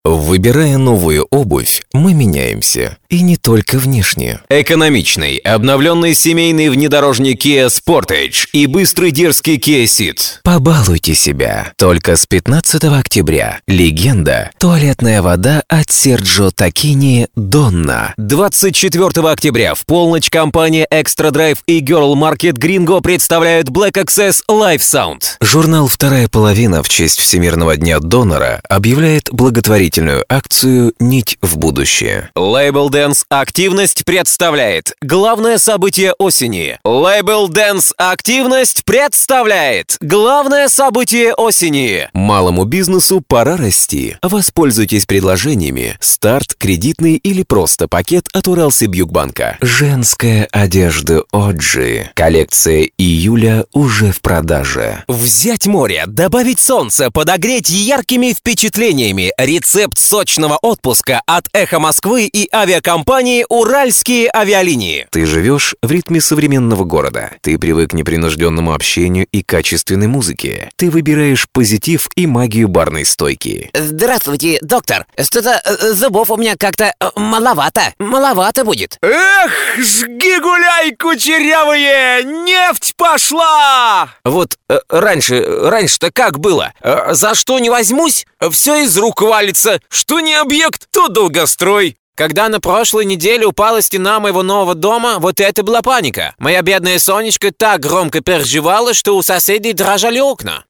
Выбирая новую обувь, мы меняемся. И не только внешне. Экономичный, обновленный семейный внедорожник Kia Sportage и быстрый дерзкий Kia Ceed. Побалуйте себя. Только с 15 октября. Легенда. Туалетная вода от Серджо Такини Донна. 24 октября в полночь компания Extra Drive и Girl Market Gringo представляют Black Access Live Sound. Журнал «Вторая половина» в честь Всемирного дня донора объявляет благотворительную акцию «Нить в будущее». Лейбл Dance Активность представляет главное событие осени. Лейбл Dance Активность представляет главное событие осени. Малому бизнесу пора расти. Воспользуйтесь предложениями «Старт», «Кредитный» или просто пакет от Уралсибюгбанка. Женская одежда Оджи. Коллекция июля уже в продаже. Взять море, добавить солнце, подогреть яркими впечатлениями. Рецепт сочного отпуска от «Эхо Москвы» и авиакомпании «Уральские авиалинии». Ты живешь в ритме современного города. Ты привык к непринужденному общению и качественной музыке. Ты выбираешь позитив и магию барной стойки. Здравствуйте, доктор. Что-то зубов у меня как-то маловато. Маловато будет. Эх, жги гуляй, кучерявые! Нефть пошла! Вот раньше-то как было? За что не возьмусь, все из рук валится. Что не объект, то долгострой. Когда на прошлой неделе упала стена моего нового дома, вот это была паника. Моя бедная Сонечка так громко переживала, что у соседей дрожали окна.